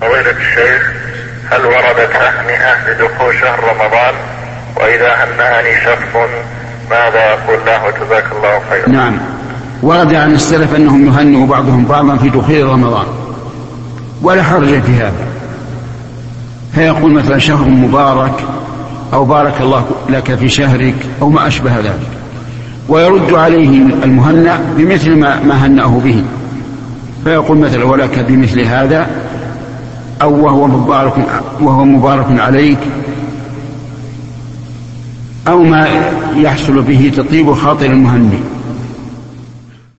فضيلة الشيخ، هل وردت تهنئة لدخول شهر رمضان؟ وإذا هنأني شخص ماذا أقول له؟ جزاك الله خيرا. نعم، ورد عن السلف أنهم يهنئوا بعضهم بعضا في دخول رمضان ولا حرج في هذا، فيقول مثلا شهر مبارك أو بارك الله لك في شهرك أو ما أشبه ذلك، ويرد عليه المهنأ بمثل ما هنأه به، فيقول مثلا ولك بمثل هذا، أو وهو مبارك عليك، أو ما يحصل به تطيب خاطر المهنئ.